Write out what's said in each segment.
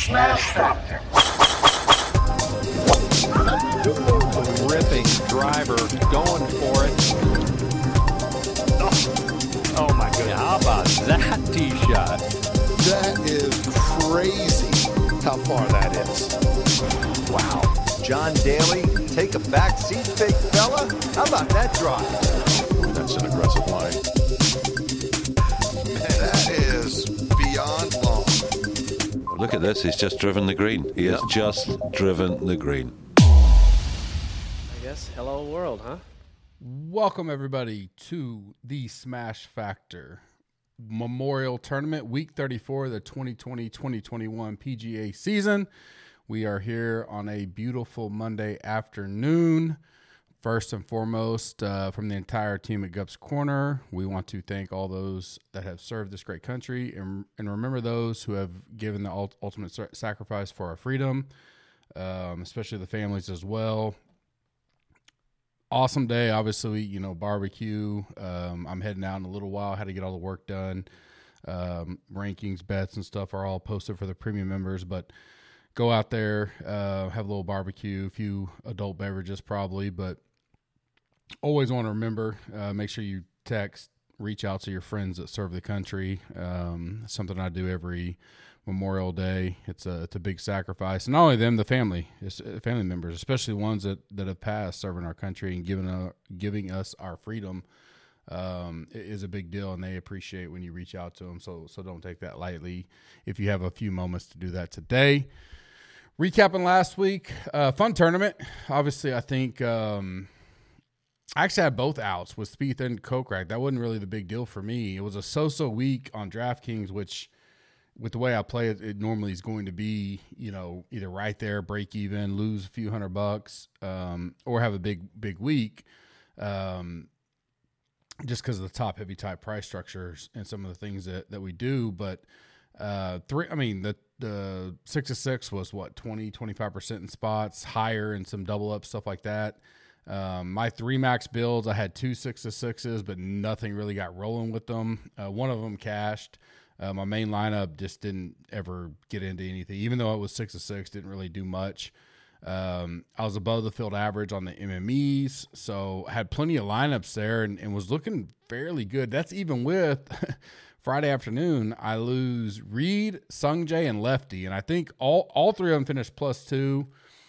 Smash Factor. Ripping driver, going for it. Oh my goodness. How about that tee shot? That is crazy how far that is. Wow. John Daly, take a back seat, big fella. How about that drive? That's an aggressive line. That is beyond long. Look at this. He's just driven the green. He has just driven the green. I guess hello world, huh? Welcome everybody to the Smash Factor Memorial Tournament, Week 34 of the 2020-2021 PGA season. We are here on a beautiful Monday afternoon. First and foremost, from the entire team at Gups Corner, we want to thank all those that have served this great country and remember those who have given the ultimate sacrifice for our freedom, especially the families as well. Awesome day, obviously, barbecue. I'm heading out in a little while. Had to get all the work done. Rankings, bets, and stuff are all posted for the premium members, but go out there, have a little barbecue, a few adult beverages probably, but always want to remember, make sure you text, reach out to your friends that serve the country. Something I do every Memorial Day. It's a big sacrifice. And not only them, the family members, especially ones that have passed serving our country and giving us our freedom, is a big deal, and they appreciate when you reach out to them. So don't take that lightly if you have a few moments to do that today. Recapping last week, fun tournament. Obviously, I think I actually had both outs with Spieth and Kokrak. That wasn't really the big deal for me. It was a so-so week on DraftKings, which with the way I play it, it normally is going to be, either right there, break even, lose a few $100, or have a big week, just because of the top heavy type price structures and some of the things that we do. But the 6 of 6 was 20-25% in spots, higher in some double up stuff like that. My 3 max builds, I had 2 6 of 6s, but nothing really got rolling with them. One of them cashed. My main lineup just didn't ever get into anything, even though it was 6 of 6, didn't really do much. I was above the field average on the MMEs, so I had plenty of lineups there and was looking fairly good. That's even with Friday afternoon, I lose Reed, Sungjae, and Lefty, and I think all three of them finished +2.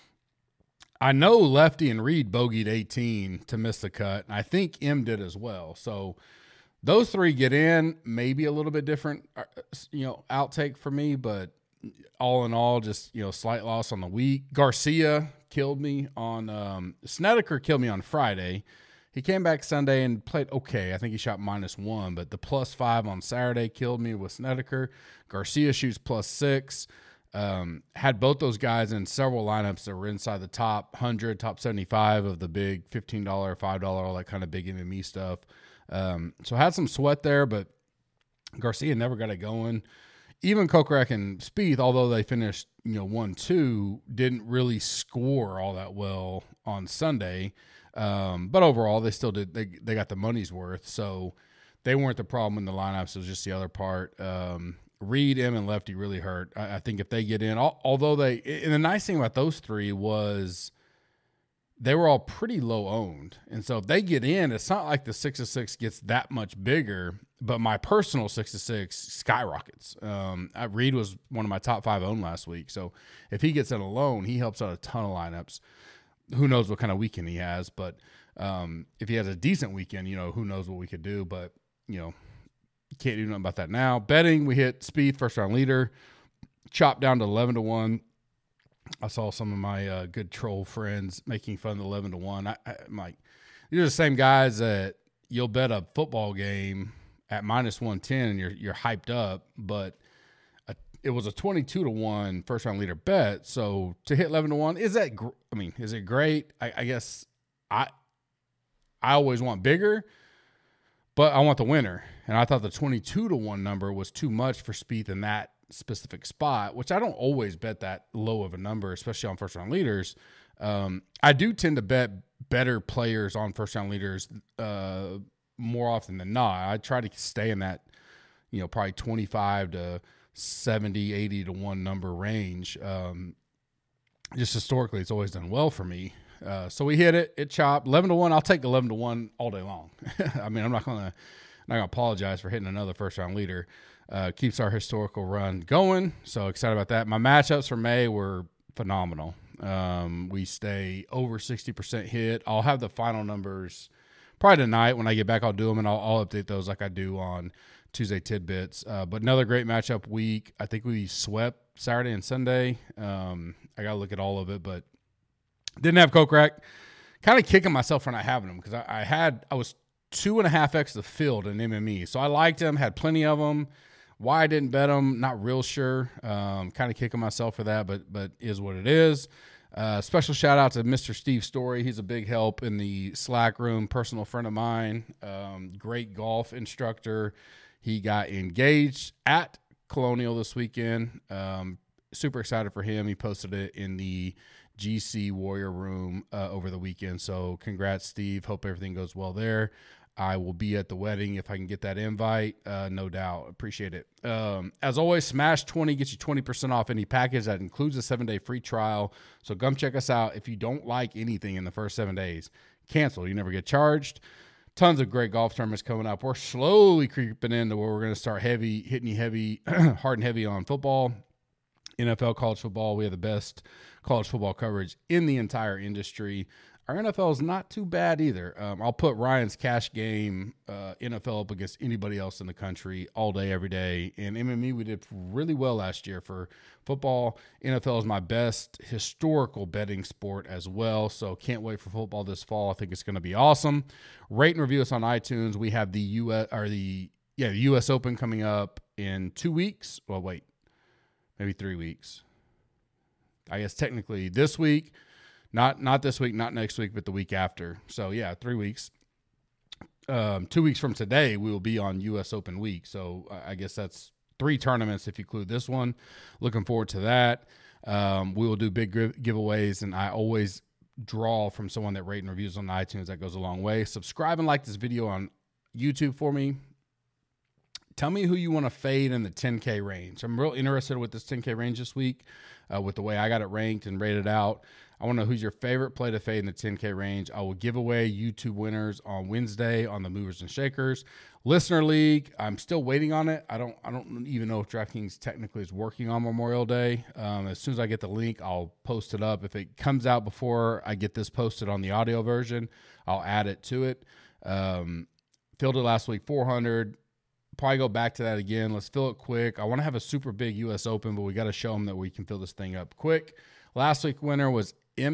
I know Lefty and Reed bogeyed 18 to miss the cut, and I think M did as well. So those three get in, maybe a little bit different, outtake for me, but all in all, just, slight loss on the week. Garcia killed me on Snedeker killed me on Friday. He came back Sunday and played okay. I think he shot -1, but the +5 on Saturday killed me with Snedeker. Garcia shoots +6. Had both those guys in several lineups that were inside the top 100, top 75 of the big $15, $5, all that kind of big MME stuff. So I had some sweat there, but Garcia never got it going. Even Kokrak and Spieth, although they finished 1-2, didn't really score all that well on Sunday. But overall, they still did. They got the money's worth, so they weren't the problem in the lineups. It was just the other part. Reed, M, and Lefty really hurt. I think if they get in, although and the nice thing about those three was they were all pretty low owned. And so if they get in, it's not like the 6 of 6 gets that much bigger, but my personal 6 of 6 skyrockets. Reed was one of my top 5 owned last week. So if he gets in alone, he helps out a ton of lineups. Who knows what kind of weekend he has, but if he has a decent weekend, who knows what we could do, but can't do nothing about that now. Betting, we hit Spieth, first round leader, chopped down to 11-1. I saw some of my good troll friends making fun of the 11-1. I'm like, these are the same guys that you'll bet a football game at -110 and you're hyped up, but it was a 22-1 first round leader bet. So to hit 11-1, is it great? I guess I always want bigger, but I want the winner. And I thought the 22-1 number was too much for Spieth in that specific spot, which I don't always bet that low of a number, especially on first round leaders. I do tend to bet better players on first round leaders more often than not. I try to stay in that, probably 25 to 70, 80 to 1 number range. Just historically, it's always done well for me. So we hit it. It chopped 11 to 1. I'll take 11 to 1 all day long. I mean, I'm not gonna apologize for hitting another first round leader. Keeps our historical run going. So excited about that. My matchups for May were phenomenal. We stay over 60% hit. I'll have the final numbers probably tonight. When I get back, I'll do them, and I'll update those like I do on Tuesday Tidbits. But another great matchup week. I think we swept Saturday and Sunday. I got to look at all of it, but didn't have Kokrak. Kind of kicking myself for not having them, because I was 2.5x the field in MME. So I liked them, had plenty of them. Why I didn't bet them, not real sure. Kind of kicking myself for that, but is what it is. Special shout out to Mr. Steve Story. He's a big help in the Slack room, personal friend of mine, great golf instructor. He got engaged at Colonial this weekend. Super excited for him. He posted it in the GC Warrior room over the weekend. So congrats, Steve. Hope everything goes well there. I will be at the wedding if I can get that invite, no doubt. Appreciate it. As always, Smash 20 gets you 20% off any package. That includes a 7-day free trial. So come check us out. If you don't like anything in the first 7 days, cancel. You never get charged. Tons of great golf tournaments coming up. We're slowly creeping into where we're going to start hitting you heavy, hard and heavy on football, NFL, college football. We have the best college football coverage in the entire industry. Our NFL is not too bad either. I'll put Ryan's cash game NFL up against anybody else in the country all day, every day. And MME, we did really well last year for football. NFL is my best historical betting sport as well. So can't wait for football this fall. I think it's going to be awesome. Rate and review us on iTunes. We have the US Open coming up in 2 weeks. Well, wait, maybe 3 weeks. I guess technically this week. Not this week, not next week, but the week after. So, 3 weeks. 2 weeks from today, we will be on U.S. Open week. So, I guess that's 3 tournaments if you include this one. Looking forward to that. We will do big giveaways, and I always draw from someone that rate and reviews on iTunes. That goes a long way. Subscribe and like this video on YouTube for me. Tell me who you want to fade in the 10K range. I'm real interested with this 10K range this week with the way I got it ranked and rated out. I want to know who's your favorite play to fade in the 10K range. I will give away YouTube winners on Wednesday on the Movers and Shakers. Listener League, I'm still waiting on it. I don't even know if DraftKings technically is working on Memorial Day. As soon as I get the link, I'll post it up. If it comes out before I get this posted on the audio version, I'll add it to it. Filled it last week, 400. Probably go back to that again. Let's fill it quick. I want to have a super big U.S. Open, but we got to show them that we can fill this thing up quick. Last week winner was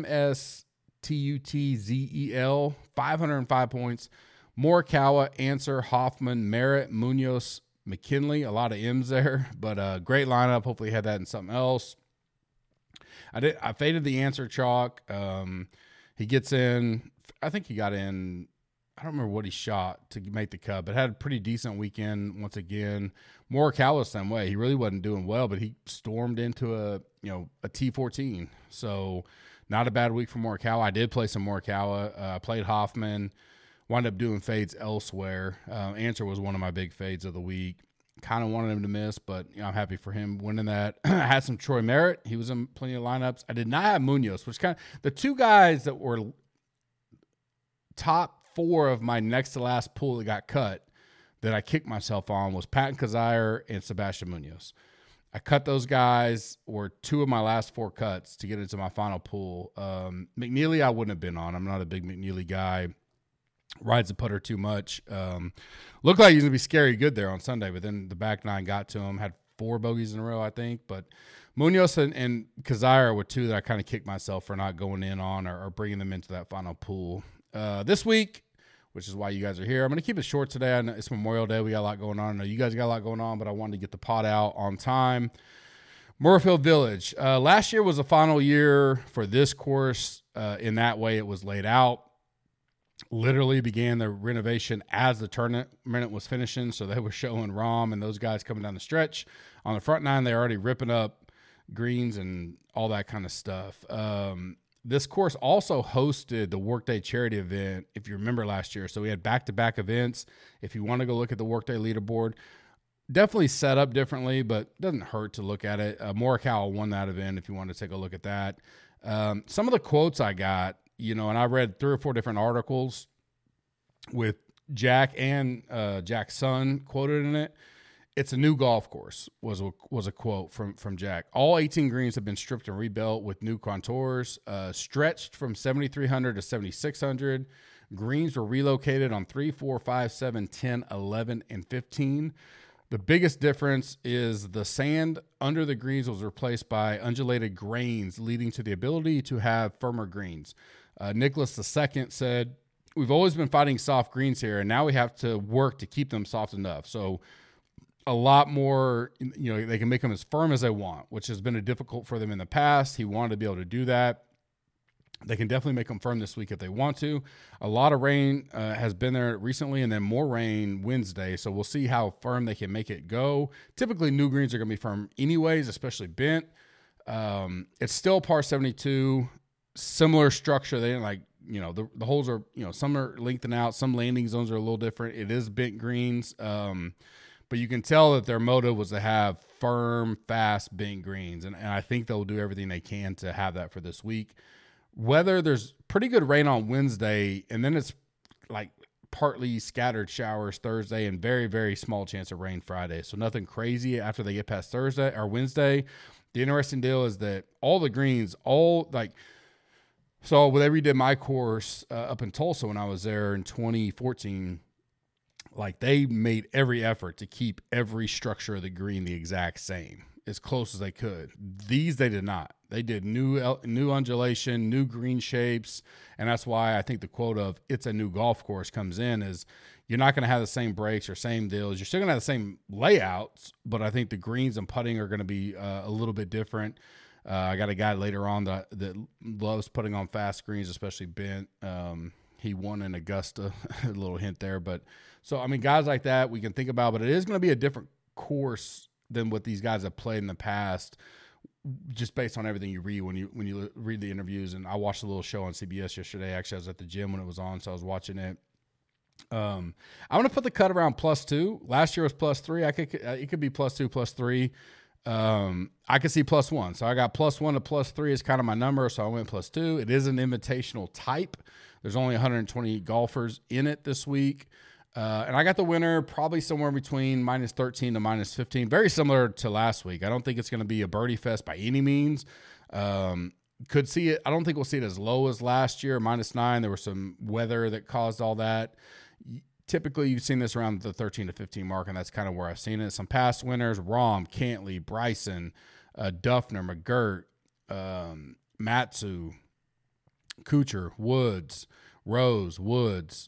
MSTUTZEL, 505 points. Morikawa, Answer, Hoffman, Merritt, Munoz, McKinley. A lot of M's there, but great lineup. Hopefully had that in something else. I faded the Answer chalk. He gets in. I think he got in. I don't remember what he shot to make the cut, but had a pretty decent weekend once again. Morikawa the same way. He really wasn't doing well, but he stormed into a T14. So not a bad week for Morikawa. I did play some Morikawa. Played Hoffman. Wound up doing fades elsewhere. Answer was one of my big fades of the week. Kind of wanted him to miss, but I'm happy for him winning that. I had some Troy Merritt. He was in plenty of lineups. I did not have Munoz, which kind of the two guys that were top 4 of my next to last pool that got cut that I kicked myself on was Patton Kizzire and Sebastian Munoz. I cut those guys, or 2 of my last 4 cuts to get into my final pool. McNeely I wouldn't have been on. I'm not a big McNeely guy. Rides the putter too much. Looked like he was going to be scary good there on Sunday, but then the back 9 got to him. Had 4 bogeys in a row, I think. But Munoz and Kizzire were 2 that I kind of kicked myself for not going in on or bringing them into that final pool. This week, which is why you guys are here, I'm going to keep it short today. I know it's Memorial Day. We got a lot going on. I know you guys got a lot going on, but I wanted to get the pot out on time. Moorfield Village. Last year was the final year for this course. In that way, it was laid out. Literally began the renovation as the tournament was finishing, so they were showing Rahm and those guys coming down the stretch. On the front 9, they're already ripping up greens and all that kind of stuff. This course also hosted the Workday charity event, if you remember last year. So we had back-to-back events. If you want to go look at the Workday leaderboard, definitely set up differently, but doesn't hurt to look at it. Morikawa won that event if you want to take a look at that. Some of the quotes I got, and I read 3 or 4 different articles with Jack and Jack's son quoted in it. It's a new golf course was a quote from Jack. All 18 greens have been stripped and rebuilt with new contours, stretched from 7,300 to 7,600. Greens were relocated on 3, 4, 5, 7, 10, 11, and 15. The biggest difference is the sand under the greens was replaced by undulated grains, leading to the ability to have firmer greens. Nicholas II said, "We've always been fighting soft greens here, and now we have to work to keep them soft enough." So a lot more, they can make them as firm as they want, which has been difficult for them in the past. He wanted to be able to do that. They can definitely make them firm this week if they want to. A lot of rain has been there recently, and then more rain Wednesday. So we'll see how firm they can make it go. Typically, new greens are going to be firm anyways, especially bent. It's still par 72, similar structure. They didn't the holes are, some are lengthened out. Some landing zones are a little different. It is bent greens. But you can tell that their motive was to have firm, fast, bent greens. And I think they'll do everything they can to have that for this week. Weather, there's pretty good rain on Wednesday, and then it's like partly scattered showers Thursday and very, very small chance of rain Friday. So nothing crazy after they get past Thursday or Wednesday. The interesting deal is that all the greens, so when they redid my course up in Tulsa when I was there in 2014, they made every effort to keep every structure of the green the exact same, as close as they could. These, they did not. They did new undulation, new green shapes, and that's why I think the quote of "it's a new golf course" comes in. Is you're not going to have the same breaks or same deals. You're still going to have the same layouts, but I think the greens and putting are going to be a little bit different. I got a guy later on that loves putting on fast greens, especially bent. He won in Augusta, a little hint there. But so, guys like that we can think about, but it is going to be a different course than what these guys have played in the past, just based on everything you read when you read the interviews. And I watched a little show on CBS yesterday. Actually, I was at the gym when it was on, so I was watching it. I'm going to put the cut around +2. Last year was +3. It could be +2, +3. I could see +1. So I got +1 to +3 is kind of my number. So I went +2. It is an invitational type. There's only 120 golfers in it this week. And I got the winner probably somewhere between -13 to -15, very similar to last week. I don't think it's going to be a birdie fest by any means. Could see it. I don't think we'll see it as low as last year, -9. There was some weather that caused all that. Typically, you've seen this around the 13 to 15 mark, and that's kind of where I've seen it. Some past winners: Rahm, Cantley, Bryson, Duffner, McGirt, Matsu, Kuchar, Woods, Rose, Woods,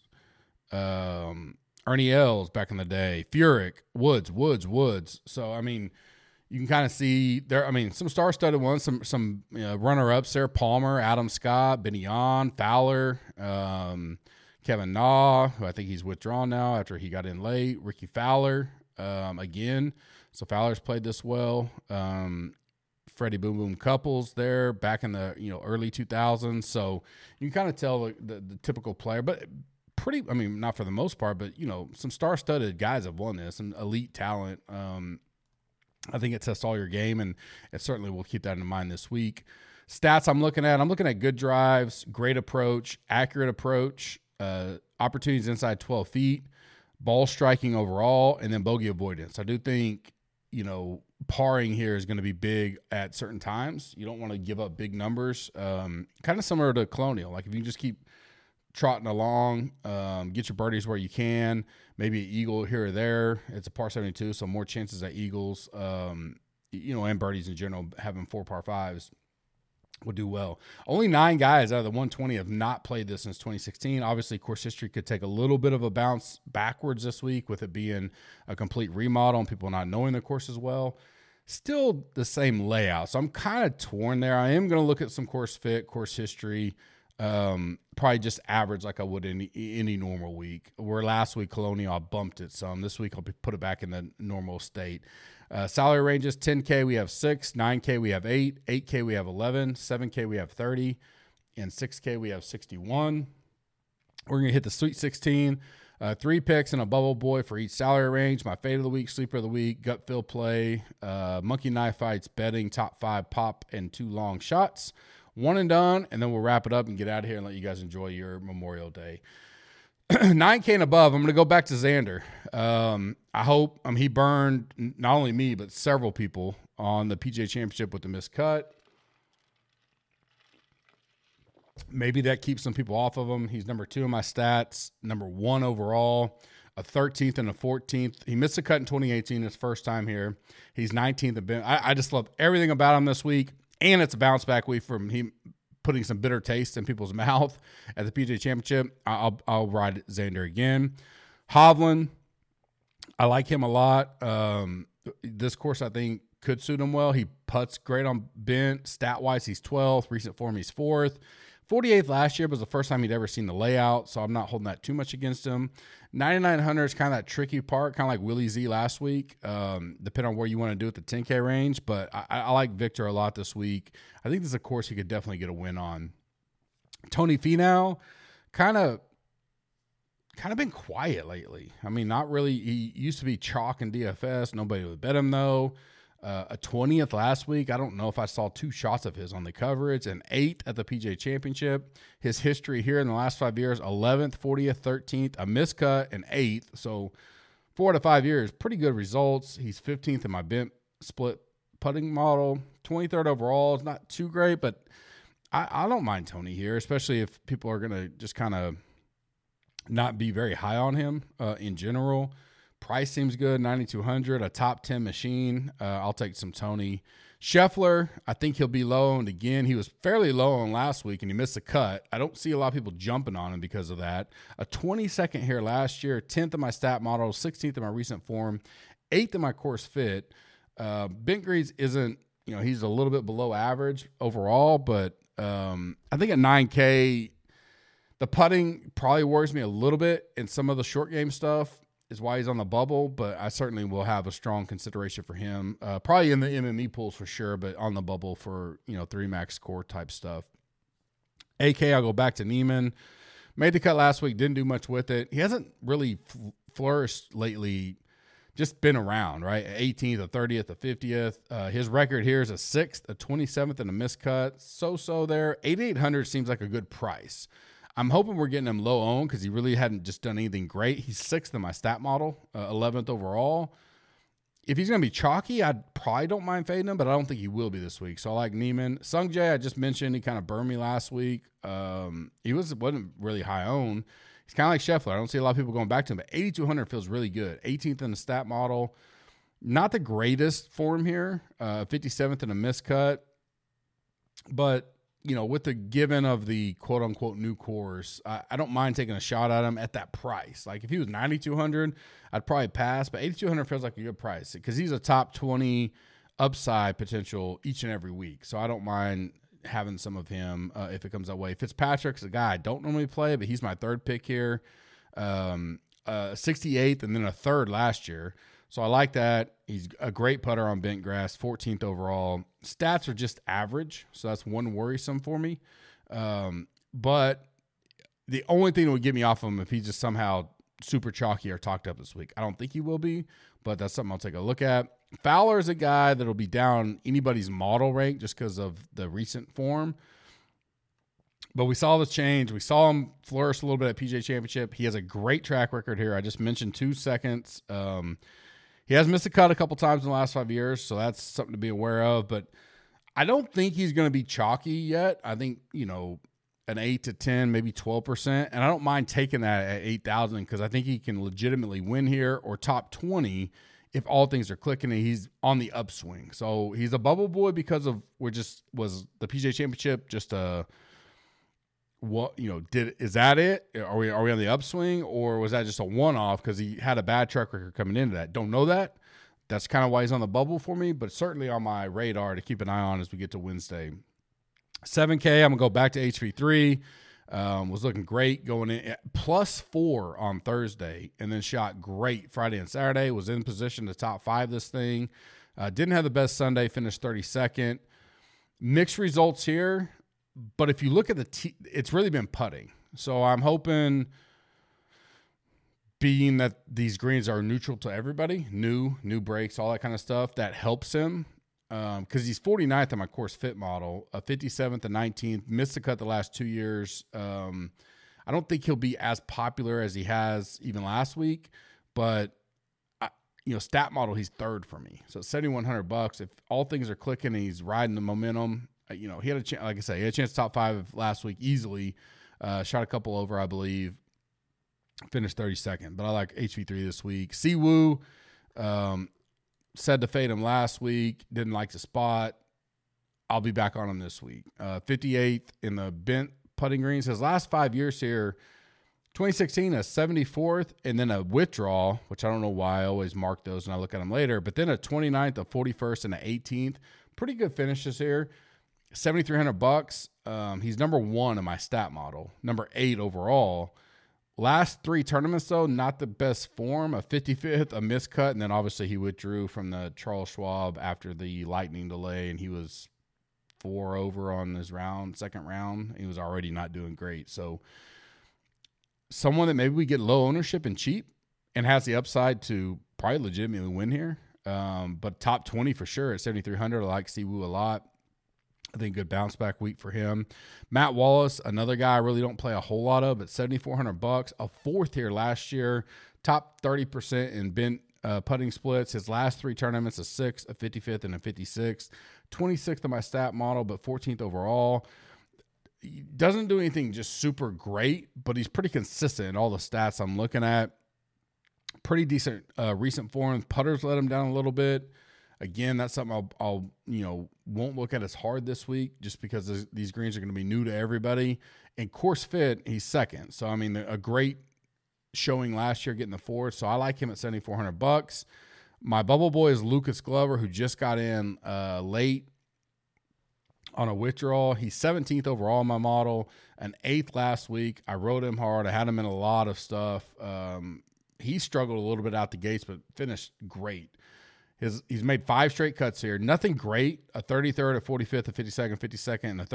Ernie Els back in the day, Furyk, Woods. So, you can kind of see there. Some star-studded ones, some runner-ups there: Palmer, Adam Scott, Benny Yon, Fowler, Kevin Na, who I think he's withdrawn now after he got in late. Ricky Fowler, again. So Fowler's played this well. Freddie Boom Boom Couples there back in the early 2000s. So you can kind of tell the typical player, but pretty. Not for the most part, but some star-studded guys have won this, and elite talent. I think it tests all your game, and it certainly will keep that in mind this week. Stats I'm looking at good drives, great approach, accurate approach, opportunities inside 12 feet, ball striking overall, and then bogey avoidance. I do think, parring here is going to be big at certain times. You don't want to give up big numbers. Kind of similar to Colonial. If you can just keep trotting along, get your birdies where you can, maybe an eagle here or there. It's a par 72, so more chances at eagles, and birdies in general, having 4 par 5s. Would do well. Only 9 guys out of the 120 have not played this since 2016. Obviously, course history could take a little bit of a bounce backwards this week with it being a complete remodel and people not knowing the course as well. Still the same layout. So I'm kind of torn there. I am going to look at some course fit, course history, probably just average like I would in any normal week. Where last week, Colonial, I bumped it some. This week, I'll put it back in the normal state. Salary ranges: 10K we have 6, 9K we have 8, 8K we have 11, 7K we have 30, and 6K we have 61. We're going to hit the Sweet 16. 3 picks and a bubble boy for each salary range. My fade of the week, sleeper of the week, gut feel play, monkey knife fights, betting, top 5 pop, and 2 long shots. One and done, and then we'll wrap it up and get out of here and let you guys enjoy your Memorial Day. 9K and above, I'm going to go back to Xander. I hope he burned not only me, but several people on the PGA Championship with the missed cut. Maybe that keeps some people off of him. He's number 2 in my stats, number 1 overall, a 13th and a 14th. He missed a cut in 2018, his first time here. He's 19th. I just love everything about him this week, and it's a bounce back week from him putting some bitter taste in people's mouth at the PGA Championship. I'll ride Xander again. Hovland, I like him a lot. This course, I think, could suit him well. He putts great on bent. Stat-wise, he's 12th. Recent form, he's 4th. 48th last year was the first time he'd ever seen the layout, so I'm not holding that too much against him. 9,900 is kind of that tricky part, kind of like Willie Z last week, depending on where you want to do it, the 10K range. But I like Victor a lot this week. I think this is a course he could definitely get a win on. Tony Finau, kind of been quiet lately. I mean, not really. He used to be chalk in DFS. Nobody would bet him, though. A 20th last week. I don't know if I saw 2 shots of his on the coverage. An 8th at the PGA Championship. His history here in the last 5 years, 11th, 40th, 13th, a miscut, an 8th. So 4 out of 5 years, pretty good results. He's 15th in my bent split putting model. 23rd overall is not too great, but I don't mind Tony here, especially if people are going to just kind of not be very high on him in general. Price seems good, 9,200, a top 10 machine. I'll take some Tony. Scheffler, I think he'll be low owned again. He was fairly low owned last week, and he missed a cut. I don't see a lot of people jumping on him because of that. A 22nd here last year, 10th in my stat model, 16th in my recent form, 8th in my course fit. Bent Greaves isn't, he's a little bit below average overall, but I think at 9K, the putting probably worries me a little bit in some of the short game stuff. Is why he's on the bubble, but I certainly will have a strong consideration for him. Probably in the MME pools for sure, but on the bubble for, 3 max score type stuff. AK, I'll go back to Neiman. Made the cut last week, didn't do much with it. He hasn't really flourished lately, just been around, right? 18th, a 30th, a 50th. His record here is a 6th, a 27th, and a miscut. So there. 8,800 seems like a good price. I'm hoping we're getting him low owned because he really hadn't just done anything great. He's 6th in my stat model, 11th overall. If he's going to be chalky, I probably don't mind fading him, but I don't think he will be this week. So I like Neiman. Sung Jae, I just mentioned, he kind of burned me last week. He wasn't really high owned. He's kind of like Scheffler. I don't see a lot of people going back to him, but 8,200 feels really good. 18th in the stat model. Not the greatest form here. 57th in a miscut. But with the given of the quote unquote new course, I don't mind taking a shot at him at that price. Like if he was 9,200, I'd probably pass, but 8,200 feels like a good price because he's a top 20 upside potential each and every week. So I don't mind having some of him if it comes that way. Fitzpatrick's a guy I don't normally play, but he's my 3rd pick here. 68th and then a 3rd last year. So I like that. He's a great putter on bent grass, 14th overall. Stats are just average, so that's one worrisome for me. But the only thing that would get me off him if he's just somehow super chalky or talked up this week. I don't think he will be, but that's something I'll take a look at. Fowler is a guy that'll be down anybody's model rank just because of the recent form. But we saw this change. We saw him flourish a little bit at PGA Championship. He has a great track record here. I just mentioned 2 seconds. He has missed a cut a couple times in the last 5 years, so that's something to be aware of. But I don't think he's going to be chalky yet. I think, an 8 to 10, maybe 12%. And I don't mind taking that at 8,000 because I think he can legitimately win here or top 20 if all things are clicking and he's on the upswing. So he's a bubble boy because of was the PGA Championship just a is that it? Are we on the upswing, or was that just a one-off because he had a bad track record coming into that? Don't know that. That's kind of why he's on the bubble for me, but certainly on my radar to keep an eye on as we get to Wednesday. 7K, I'm going to go back to HV3. Was looking great going in at +4 on Thursday and then shot great Friday and Saturday. Was in position to top 5 this thing. Didn't have the best Sunday, finished 32nd. Mixed results here. But if you look at it's really been putting. So I'm hoping being that these greens are neutral to everybody, new breaks, all that kind of stuff, that helps him. Because he's 49th in my course fit model, 57th and 19th, missed the cut the last 2 years. I don't think he'll be as popular as he has even last week, but stat model, he's third for me. So $7,100. If all things are clicking and he's riding the momentum, he had a chance. Like I say, he had a chance top 5 last week easily. Shot a couple over, I believe. Finished 32nd, but I like HV3 this week. Siwoo, said to fade him last week. Didn't like the spot. I'll be back on him this week. 58th in the bent putting greens. His last 5 years here, 2016, a 74th, and then a withdrawal, which I don't know why. I always mark those and I look at them later. But then a 29th, a 41st, and an 18th. Pretty good finishes here. $7,300. He's number 1 in my stat model. Number 8 overall. Last 3 tournaments, though, not the best form. A 55th, a miscut, and then obviously he withdrew from the Charles Schwab after the lightning delay, and he was 4 over on his second round. He was already not doing great. So someone that maybe we get low ownership and cheap and has the upside to probably legitimately win here. But top 20 for sure at 7,300. I like Siwoo a lot. I think good bounce back week for him. Matt Wallace, another guy I really don't play a whole lot of, but $7,400, a 4th here last year, top 30% in bent putting splits. His last 3 tournaments, a 6th, a 55th, and a 56th. 26th in my stat model, but 14th overall. He doesn't do anything just super great, but he's pretty consistent in all the stats I'm looking at. Pretty decent recent form. Putters let him down a little bit. Again, that's something I'll won't look at as hard this week just because these greens are going to be new to everybody. And course fit, he's 2nd. So, I mean, a great showing last year getting the 4th. So, I like him at $7,400. My bubble boy is Lucas Glover, who just got in late on a withdrawal. He's 17th overall in my model, an 8th last week. I rode him hard. I had him in a lot of stuff. He struggled a little bit out the gates, but finished great. He's made 5 straight cuts here. Nothing great. A 33rd, a 45th, a 52nd, 52nd, and a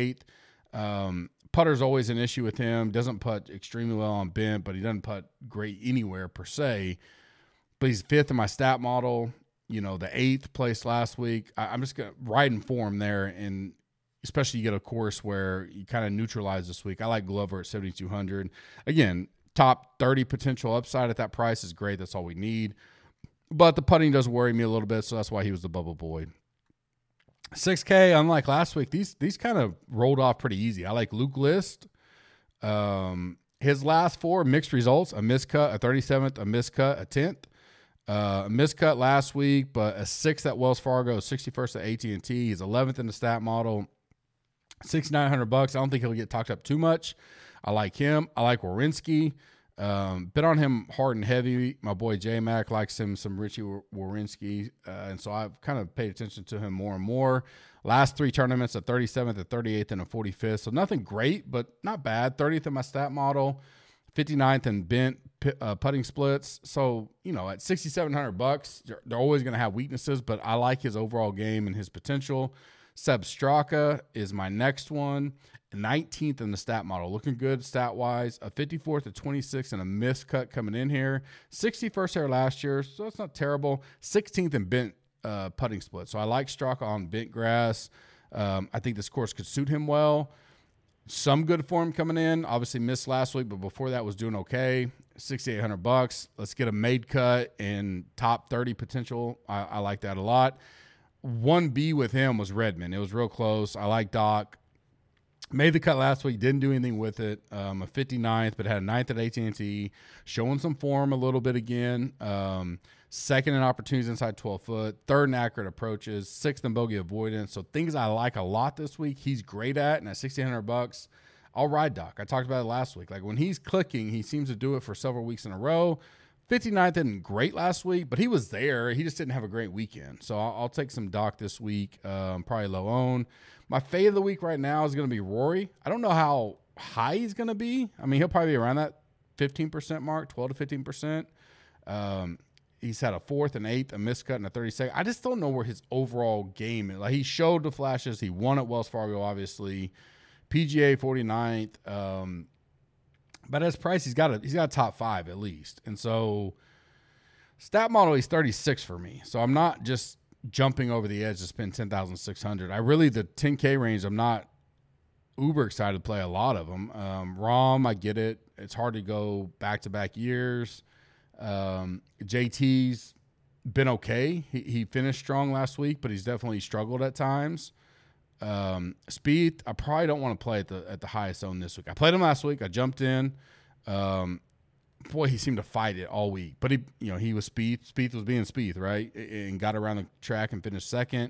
38th. Putter's always an issue with him. Doesn't putt extremely well on bent, but he doesn't putt great anywhere per se. But he's 5th in my stat model. The 8th place last week. I'm just going to ride in form there, and especially you get a course where you kind of neutralize this week. I like Glover at 7,200. Again, top 30 potential upside at that price is great. That's all we need. But the putting does worry me a little bit, so that's why he was the bubble boy. 6K, unlike last week, these kind of rolled off pretty easy. I like Luke List. His last 4 mixed results, a miscut, a 37th, a miscut, a 10th. A miscut last week, but a 6th at Wells Fargo, 61st at AT&T. He's 11th in the stat model. $6,900. I don't think he'll get talked up too much. I like him. I like Wawrinski. Been on him hard and heavy. My boy J-Mac likes him some Richie Wawrinski, and so I've kind of paid attention to him more and more. Last 3 tournaments, a 37th, a 38th, and a 45th, so nothing great, but not bad. 30th in my stat model, 59th in bent putting splits. So, at $6,700, they're always going to have weaknesses, but I like his overall game and his potential. Seb Straka is my next one. 19th in the stat model, looking good stat-wise. A 54th, a 26th, and a miscut coming in here. 61st here last year, so it's not terrible. 16th in bent putting split. So I like Straka on bent grass. I think this course could suit him well. Some good form coming in. Obviously missed last week, but before that was doing okay. $6,800. Let's get a made cut and top 30 potential. I like that a lot. 1B with him was Redmond. It was real close. I like Doc. Made the cut last week, didn't do anything with it. A 59th, but had a 9th at AT&T, showing some form a little bit again. 2nd in opportunities inside 12 foot, 3rd in accurate approaches, 6th in bogey avoidance. So things I like a lot this week, he's great at, and at $1,600, I'll ride Doc. I talked about it last week. Like when he's clicking, he seems to do it for several weeks in a row. 59th didn't great last week, but he was there. He just didn't have a great weekend. So I'll take some Doc this week, probably low own. My fade of the week right now is going to be Rory. I don't know how high he's going to be. I mean, he'll probably be around that 15% mark, 12 to 15%. He's had a 4th, an 8th, a miscut, and a 32nd. I just don't know where his overall game is. Like he showed the flashes. He won at Wells Fargo, obviously. PGA 49th. But at his price, he's got a top 5 at least. And so stat model, he's 36 for me. So I'm not just jumping over the edge to spend 10,600. I really, the 10K range, I'm not uber excited to play a lot of them. Rom, I get it. It's hard to go back-to-back years. JT's been okay. He finished strong last week, but he's definitely struggled at times. Speed, I probably don't want to play at the highest owned this week. I played him last week. I jumped in. Boy, he seemed to fight it all week. But he was Speed. Speed was being Speed, right? And got around the track and finished second.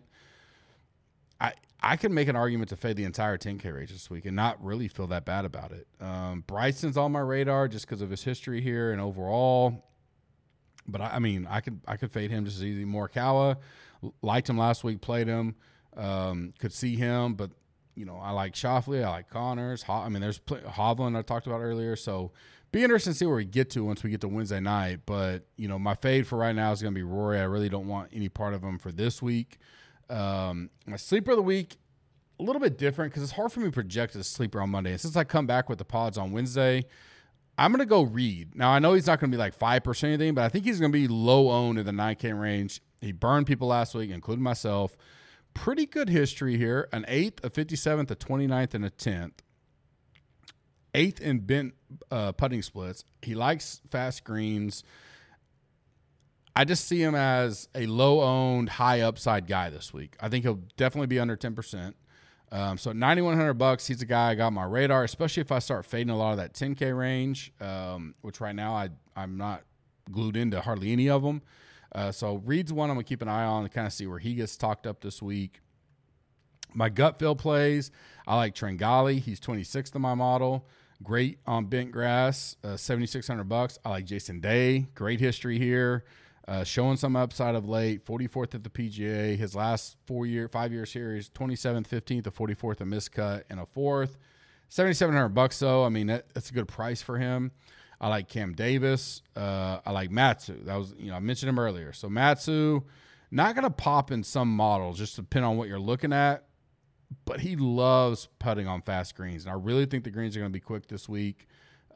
I can make an argument to fade the entire 10K range this week and not really feel that bad about it. Bryson's on my radar just because of his history here and overall. But I could fade him just as easy. Morikawa, liked him last week, played him, could see him. But I like Schauffele, I like Connors. There's Hovland I talked about earlier. So be interesting to see where we get to once we get to Wednesday night. But my fade for right now is going to be Rory. I really don't want any part of him for this week. My sleeper of the week, a little bit different because it's hard for me to project a sleeper on Monday. And since I come back with the pods on Wednesday, I'm going to go Reed. Now, I know he's not going to be like 5% or anything, but I think he's going to be low owned in the 9K range. He burned people last week, including myself. Pretty good history here. An 8th, a 57th, a 29th, and a 10th. 8th in bent putting splits. He likes fast greens. I just see him as a low-owned, high-upside guy this week. I think he'll definitely be under 10%. So at $9,100, he's a guy I got on my radar, especially if I start fading a lot of that 10K range, which right now I'm not glued into hardly any of them. So Reed's one I'm going to keep an eye on to kind of see where he gets talked up this week. My gut feel plays, I like Tringali. He's 26th in my model. Great on bent grass, $7,600. I like Jason Day. Great history here. Showing some upside of late, 44th at the PGA. His last 5 years here is 27th, 15th, a 44th, a miscut, and a 4th. $7,700 though. That's a good price for him. I like Cam Davis. I like Matsu. That was, I mentioned him earlier. So Matsu, not going to pop in some models, just depending on what you're looking at. But he loves putting on fast greens, and I really think the greens are going to be quick this week.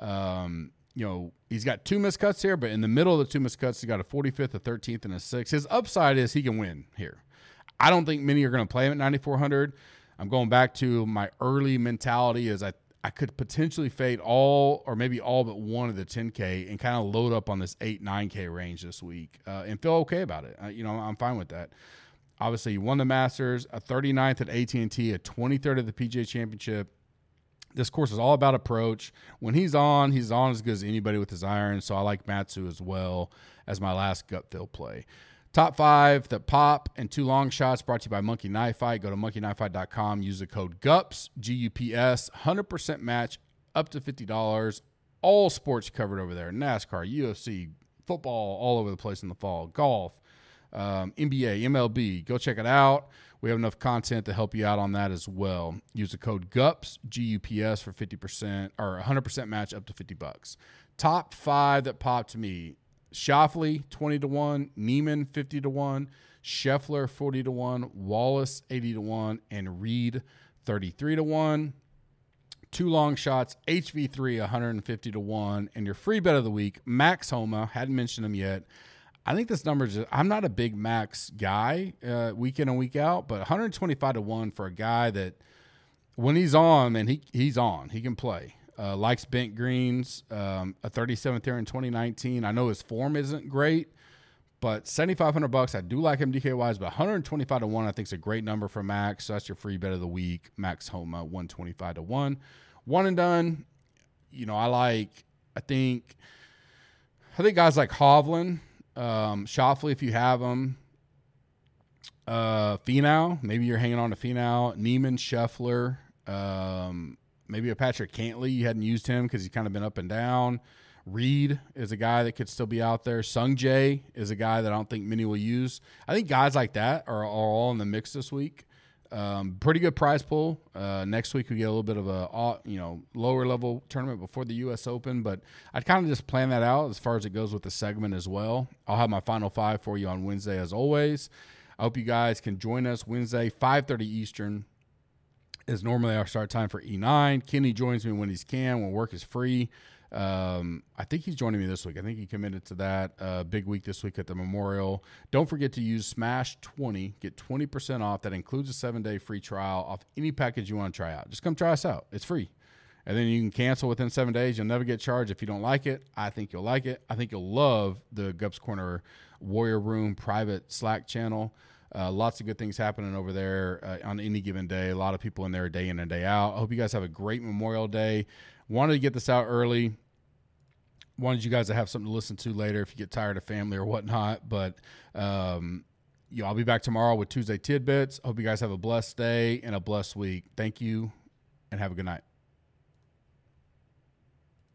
He's got 2 miscuts here, but in the middle of the 2 miscuts, he's got a 45th, a 13th, and a 6th. His upside is he can win here. I don't think many are going to play him at 9,400. I'm going back to my early mentality is I could potentially fade all or maybe all but one of the 10K and kind of load up on this 8, 9K range this week and feel okay about it. I'm fine with that. Obviously, he won the Masters, a 39th at AT&T, a 23rd at the PGA Championship. This course is all about approach. When he's on as good as anybody with his iron. So I like Matsu as well as my last gut feel play. Top 5 that pop and 2 long shots brought to you by Monkey Knife Fight. Go to monkeyknifefight.com. Use the code GUPS, GUPS, 100% match up to $50. All sports covered over there. NASCAR, UFC, football, all over the place in the fall. Golf, NBA, MLB. Go check it out. We have enough content to help you out on that as well. Use the code GUPS, GUPS for 50% or 100% match up to $50. Top 5 that popped to me. Schauffele, 20-1. Neiman, 50-1. Scheffler, 40-1. Wallace, 80-1. And Reed, 33-1. 2 long shots. HV3, 150-1. And your free bet of the week, Max Homa. Hadn't mentioned him yet. I think this number is I'm not a big Max guy week in and week out, but 125-1 for a guy that when he's on, man, he's on. He can play. Likes bent greens, a 37th here in 2019. I know his form isn't great, but $7,500. I do like him DK-wise, but 125-1 I think is a great number for Max. So that's your free bet of the week. Max Homa, 125-1. One and done. I think guys like Hovland, Schauffele, if you have them, Finau, maybe you're hanging on to Finau, Neiman, Scheffler, maybe a Patrick Cantley. You hadn't used him because he's kind of been up and down. Reed is a guy that could still be out there. Sung Jae is a guy that I don't think many will use. I think guys like that are all in the mix this week. Pretty good prize pool. Next week we get a little bit of a lower level tournament before the U.S. Open, but I'd kind of just plan that out as far as it goes with the segment as well. I'll have my final 5 for you on Wednesday as always. I hope you guys can join us Wednesday, 5:30 Eastern is normally our start time for E9. Kenny joins me when he can, when work is free. I think he's joining me this week. I think he committed to that. Big week this week at the Memorial. Don't forget to use SMASH20. Get 20% off. That includes a 7-day free trial off any package you want to try out. Just come try us out. It's free. And then you can cancel within 7 days. You'll never get charged if you don't like it. I think you'll like it. I think you'll love the Gups Corner Warrior Room private Slack channel. Lots of good things happening over there on any given day. A lot of people in there day in and day out. I hope you guys have a great Memorial Day. Wanted to get this out early. Wanted you guys to have something to listen to later if you get tired of family or whatnot. But I'll be back tomorrow with Tuesday Tidbits. Hope you guys have a blessed day and a blessed week. Thank you, and have a good night.